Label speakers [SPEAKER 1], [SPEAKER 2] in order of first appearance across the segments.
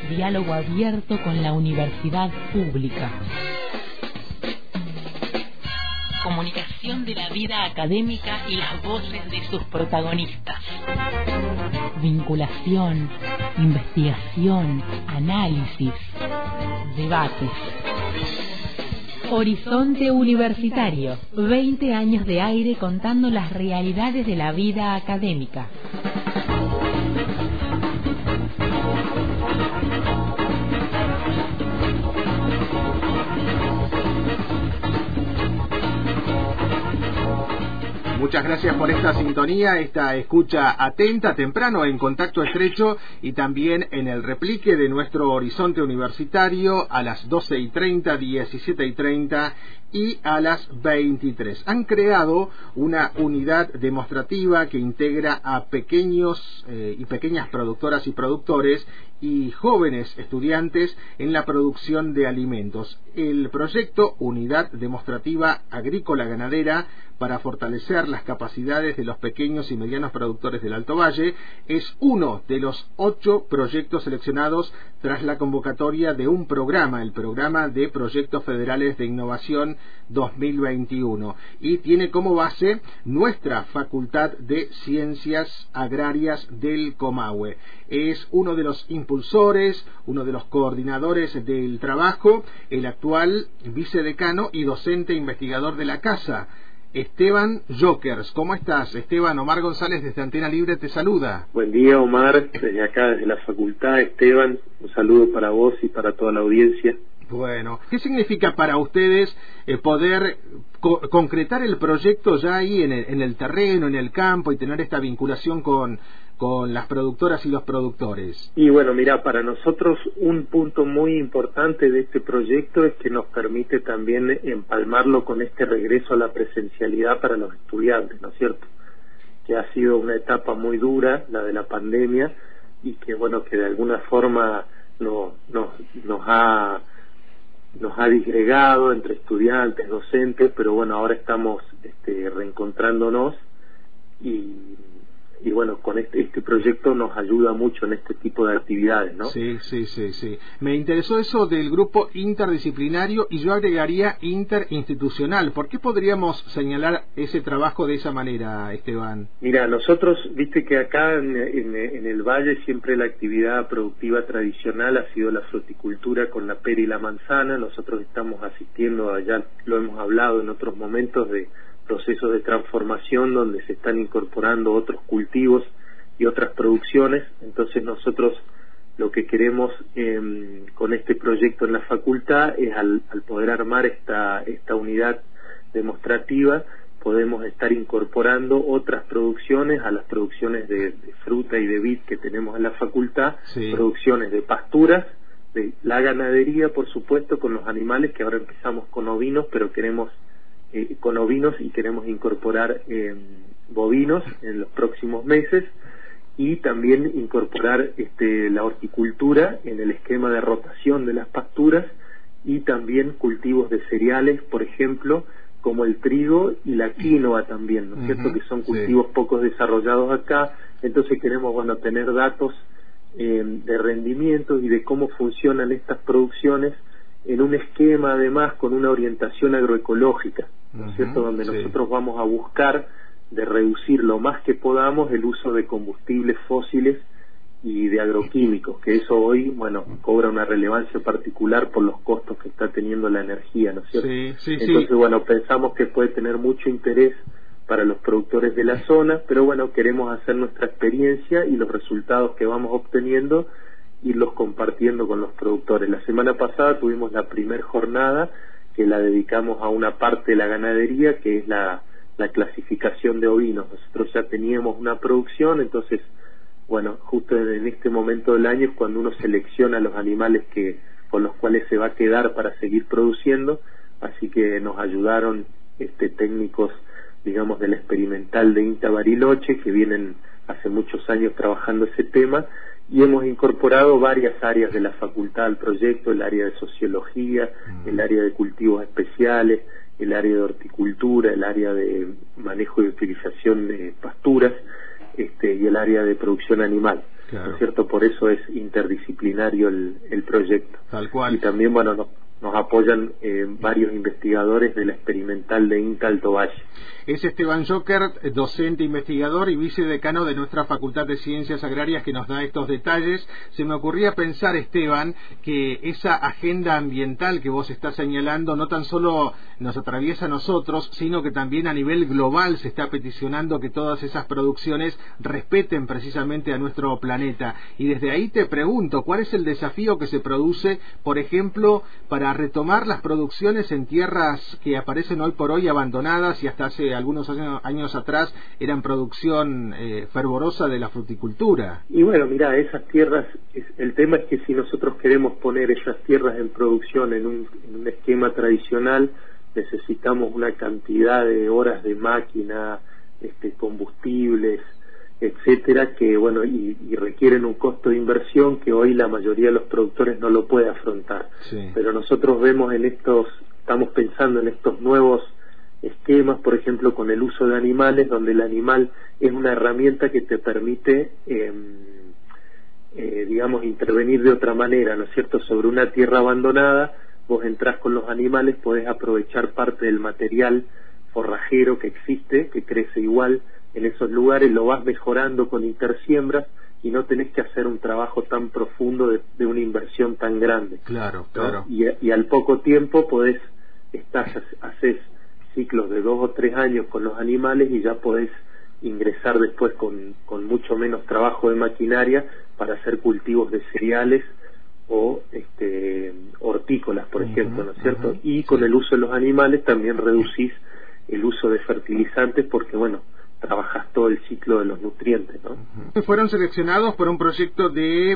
[SPEAKER 1] Diálogo abierto con la universidad pública. Comunicación de la vida académica y las voces de sus protagonistas. Vinculación, investigación, análisis, debates. Horizonte Universitario, 20 años de aire contando las realidades de la vida académica.
[SPEAKER 2] Muchas gracias por esta sintonía, esta escucha atenta, temprano, en contacto estrecho y también en el replique de nuestro Horizonte Universitario a las 12:30, 17:30 y a las 23. Han creado una unidad demostrativa que integra a pequeños y pequeñas productoras y productores y jóvenes estudiantes en la producción de alimentos. El proyecto Unidad Demostrativa Agrícola Ganadera para fortalecer las capacidades de los pequeños y medianos productores del Alto Valle es uno de los 8 proyectos seleccionados tras la convocatoria de un programa, el Programa de Proyectos Federales de Innovación 2021, y tiene como base nuestra Facultad de Ciencias Agrarias del Comahue. Es uno de los impulsores, uno de los coordinadores del trabajo, el actual vicedecano y docente investigador de la casa, Esteban Jokers. ¿Cómo estás, Esteban? Omar González desde Antena Libre te saluda.
[SPEAKER 3] Buen día, Omar, desde acá, desde la facultad. Esteban, un saludo para vos y para toda la audiencia.
[SPEAKER 2] Bueno, ¿qué significa para ustedes poder concretar el proyecto ya ahí en el terreno, en el campo, y tener esta vinculación con las productoras y los productores?
[SPEAKER 3] Y bueno, mira, para nosotros un punto muy importante de este proyecto es que nos permite también empalmarlo con este regreso a la presencialidad para los estudiantes, ¿no es cierto? Que ha sido una etapa muy dura, la de la pandemia, y que bueno, que de alguna forma nos ha disgregado entre estudiantes, docentes, pero bueno, ahora estamos reencontrándonos y bueno, con este proyecto nos ayuda mucho en este tipo de actividades, ¿no?
[SPEAKER 2] Sí. Me interesó eso del grupo interdisciplinario y yo agregaría interinstitucional. ¿Por qué podríamos señalar ese trabajo de esa manera, Esteban?
[SPEAKER 3] Mira, nosotros, viste que acá en el Valle siempre la actividad productiva tradicional ha sido la fruticultura con la pera y la manzana. Nosotros estamos asistiendo, ya lo hemos hablado en otros momentos, de procesos de transformación donde se están incorporando otros cultivos y otras producciones. Entonces nosotros lo que queremos con este proyecto en la facultad es al poder armar esta unidad demostrativa, podemos estar incorporando otras producciones a las producciones de fruta y de vid que tenemos en la facultad, sí. Producciones de pasturas, de la ganadería, por supuesto, con los animales, que ahora empezamos con ovinos, pero queremos y queremos incorporar bovinos en los próximos meses, y también incorporar la horticultura en el esquema de rotación de las pasturas, y también cultivos de cereales, por ejemplo, como el trigo y la quinoa también, ¿no es cierto? Que son cultivos poco desarrollados acá. Entonces queremos, bueno, tener datos de rendimiento y de cómo funcionan estas producciones en un esquema, además, con una orientación agroecológica, ¿no es cierto? Donde nosotros vamos a buscar de reducir lo más que podamos el uso de combustibles fósiles y de agroquímicos, que eso hoy, bueno, cobra una relevancia particular por los costos que está teniendo la energía, ¿no es cierto? Entonces, bueno, pensamos que puede tener mucho interés para los productores de la zona, pero bueno, queremos hacer nuestra experiencia y los resultados que vamos obteniendo irlos compartiendo con los productores. La semana pasada tuvimos la primer jornada que la dedicamos a una parte de la ganadería, que es la clasificación de ovinos. Nosotros ya teníamos una producción, entonces, bueno, justo en este momento del año es cuando uno selecciona los animales con los cuales se va a quedar para seguir produciendo, así que nos ayudaron técnicos, digamos, del experimental de INTA Bariloche, que vienen hace muchos años trabajando ese tema, y hemos incorporado varias áreas de la facultad al proyecto: el área de sociología, el área de cultivos especiales, el área de horticultura, el área de manejo y utilización de pasturas, y el área de producción animal. ¿no es cierto? Por eso es interdisciplinario el proyecto.
[SPEAKER 2] Tal cual.
[SPEAKER 3] Y también, bueno, nos apoyan varios investigadores de la experimental de INTA Alto Valle.
[SPEAKER 2] Es Esteban Jockert, docente investigador y vicedecano de nuestra Facultad de Ciencias Agrarias, que nos da estos detalles. Se me ocurría pensar, Esteban, que esa agenda ambiental que vos estás señalando no tan solo nos atraviesa a nosotros, sino que también a nivel global se está peticionando que todas esas producciones respeten precisamente a nuestro planeta. Y desde ahí te pregunto, ¿cuál es el desafío que se produce, por ejemplo, para retomar las producciones en tierras que aparecen hoy por hoy abandonadas y hasta hace algunos años atrás eran producción fervorosa de la fruticultura?
[SPEAKER 3] Y bueno, mira, esas tierras, el tema es que si nosotros queremos poner esas tierras en producción en un esquema tradicional, necesitamos una cantidad de horas de máquina, combustibles, etcétera, que bueno, y requieren un costo de inversión que hoy la mayoría de los productores no lo puede afrontar.
[SPEAKER 2] Sí.
[SPEAKER 3] Pero nosotros vemos estamos pensando en estos nuevos esquemas, por ejemplo, con el uso de animales, donde el animal es una herramienta que te permite, digamos, intervenir de otra manera, ¿no es cierto? Sobre una tierra abandonada, vos entrás con los animales, podés aprovechar parte del material forrajero que existe, que crece igual en esos lugares, lo vas mejorando con intersiembras y no tenés que hacer un trabajo tan profundo de una inversión tan grande.
[SPEAKER 2] Claro,
[SPEAKER 3] ¿no?
[SPEAKER 2] claro.
[SPEAKER 3] Y al poco tiempo haces ciclos de 2 o 3 años con los animales y ya podés ingresar después con mucho menos trabajo de maquinaria para hacer cultivos de cereales o hortícolas, por ejemplo, ¿no es cierto? Y con el uso de los animales también reducís el uso de fertilizantes porque, bueno, trabajas todo el ciclo de los nutrientes, ¿no?
[SPEAKER 2] Fueron seleccionados por un proyecto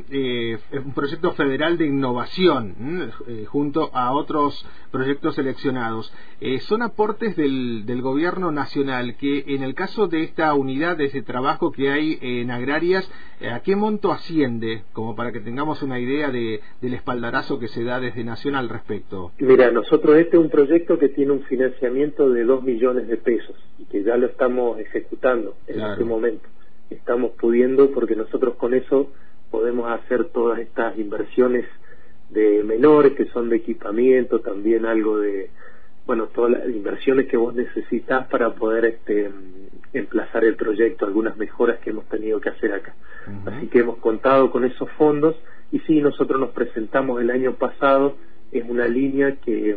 [SPEAKER 2] federal de innovación, junto a otros proyectos seleccionados. Son aportes del gobierno nacional que, en el caso de esta unidad, de ese trabajo que hay en agrarias, ¿a qué monto asciende? Como para que tengamos una idea del espaldarazo que se da desde Nación al respecto.
[SPEAKER 3] Mira, nosotros este es un proyecto que tiene un financiamiento de 2 millones de pesos y que ya lo estamos ejecutando en este momento. Estamos pudiendo, porque nosotros con eso podemos hacer todas estas inversiones de menores, que son de equipamiento, también algo de, bueno, todas las inversiones que vos necesitas para poder emplazar el proyecto, algunas mejoras que hemos tenido que hacer acá. Así que hemos contado con esos fondos y sí, nosotros nos presentamos el año pasado, es una línea que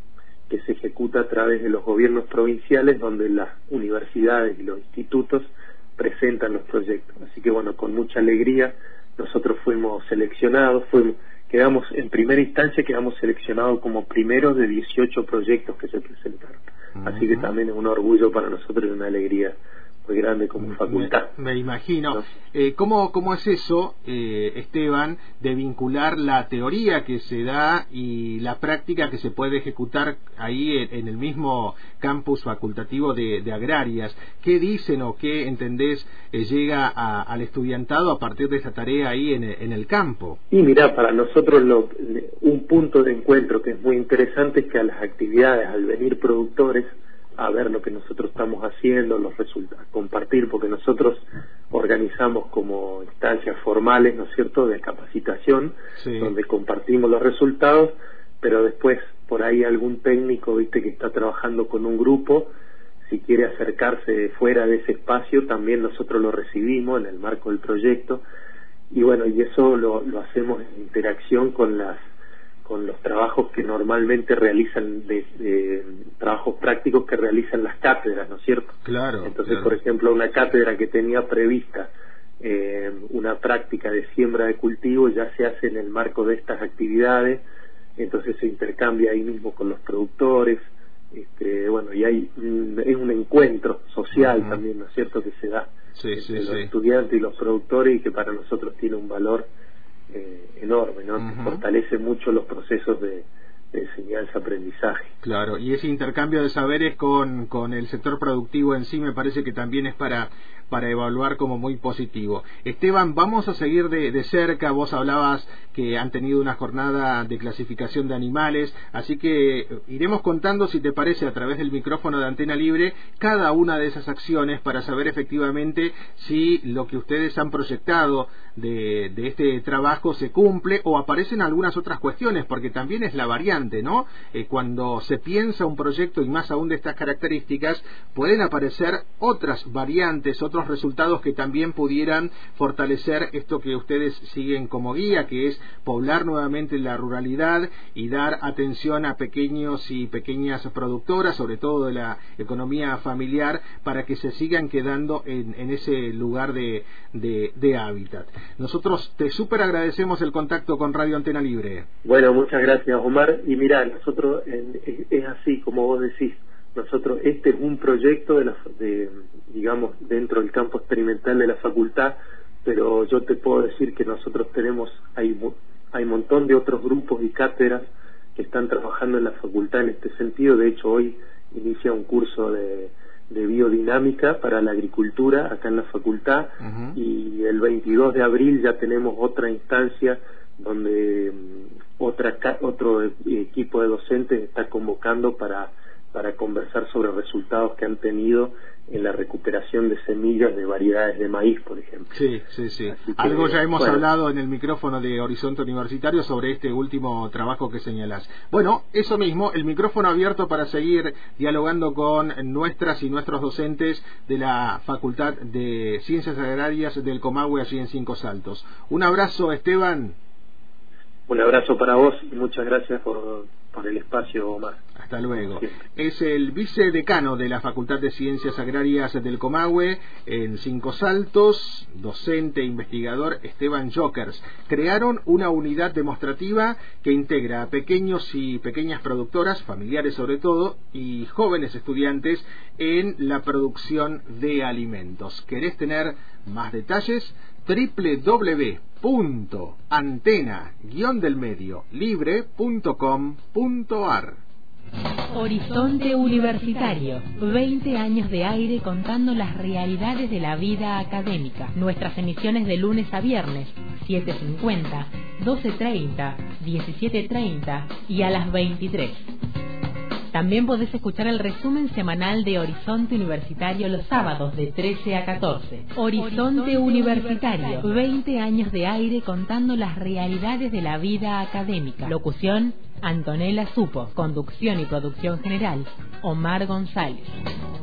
[SPEAKER 3] se ejecuta a través de los gobiernos provinciales, donde las universidades y los institutos presentan los proyectos. Así que bueno, con mucha alegría nosotros fuimos seleccionados, quedamos en primera instancia, quedamos seleccionados como primeros de 18 proyectos que se presentaron. Así que también es un orgullo para nosotros y una alegría muy grande como facultad.
[SPEAKER 2] Me imagino.
[SPEAKER 3] ¿No?
[SPEAKER 2] ¿Cómo es eso, Esteban, de vincular la teoría que se da y la práctica que se puede ejecutar ahí en el mismo campus facultativo de agrarias? ¿Qué dicen o qué entendés llega al estudiantado a partir de esa tarea ahí en el campo?
[SPEAKER 3] Y mira, para nosotros un punto de encuentro que es muy interesante es que a las actividades, al venir productores a ver lo que nosotros estamos haciendo, los resultados, compartir, porque nosotros organizamos como instancias formales, ¿no es cierto?, de capacitación, donde compartimos los resultados, pero después por ahí algún técnico, viste, que está trabajando con un grupo, si quiere acercarse fuera de ese espacio, también nosotros lo recibimos en el marco del proyecto, y bueno, y eso lo hacemos en interacción con los trabajos que normalmente realizan, trabajos prácticos que realizan las cátedras, ¿no es cierto?
[SPEAKER 2] Claro.
[SPEAKER 3] Entonces, por ejemplo, una cátedra que tenía prevista una práctica de siembra de cultivo ya se hace en el marco de estas actividades, entonces se intercambia ahí mismo con los productores, bueno, y es un encuentro social también, ¿no es cierto?, que se da entre los estudiantes y los productores y que para nosotros tiene un valor enorme, ¿no? Que fortalece mucho los procesos de enseñanza-aprendizaje.
[SPEAKER 2] Claro, y ese intercambio de saberes con el sector productivo en sí me parece que también es para para evaluar como muy positivo. Esteban, vamos a seguir de cerca. Vos hablabas que han tenido una jornada de clasificación de animales, así que iremos contando, si te parece, a través del micrófono de Antena Libre, cada una de esas acciones para saber efectivamente si lo que ustedes han proyectado de este trabajo se cumple o aparecen algunas otras cuestiones, porque también es la variante, ¿no? Cuando se piensa un proyecto, y más aún de estas características, pueden aparecer otras variantes, otros resultados que también pudieran fortalecer esto que ustedes siguen como guía, que es poblar nuevamente la ruralidad y dar atención a pequeños y pequeñas productoras, sobre todo de la economía familiar, para que se sigan quedando en ese lugar de hábitat. Nosotros te súper agradecemos el contacto con Radio Antena Libre.
[SPEAKER 3] Bueno, muchas gracias, Omar. Y mirá, nosotros es así como vos decís. Nosotros, este es un proyecto digamos, dentro del campo experimental de la facultad, pero yo te puedo decir que nosotros hay un montón de otros grupos y cátedras que están trabajando en la facultad en este sentido. De hecho, hoy inicia un curso de biodinámica para la agricultura acá en la facultad, y el 22 de abril ya tenemos otra instancia donde otro equipo de docentes está convocando para conversar sobre resultados que han tenido en la recuperación de semillas de variedades de maíz, por ejemplo.
[SPEAKER 2] Sí. Algo ya hemos hablado en el micrófono de Horizonte Universitario sobre este último trabajo que señalás. Bueno, eso mismo, el micrófono abierto para seguir dialogando con nuestras y nuestros docentes de la Facultad de Ciencias Agrarias del Comahue, allí en Cinco Saltos. Un abrazo, Esteban.
[SPEAKER 3] Un abrazo para vos y muchas gracias por el espacio, Omar.
[SPEAKER 2] Hasta luego. Es el vicedecano de la Facultad de Ciencias Agrarias del Comahue en Cinco Saltos, docente e investigador Esteban Jokers. Crearon una unidad demostrativa que integra a pequeños y pequeñas productoras, familiares sobre todo, y jóvenes estudiantes en la producción de alimentos. ¿Querés tener más detalles? www.antena-libre.com.ar.
[SPEAKER 1] Horizonte Universitario, 20 años de aire contando las realidades de la vida académica. Nuestras emisiones de lunes a viernes, 7:50, 12:30, 17:30 y a las 23. También podés escuchar el resumen semanal de Horizonte Universitario los sábados de 13 a 14. Horizonte Universitario, 20 años de aire contando las realidades de la vida académica. Locución, Antonella Supo. Conducción y producción general, Omar González.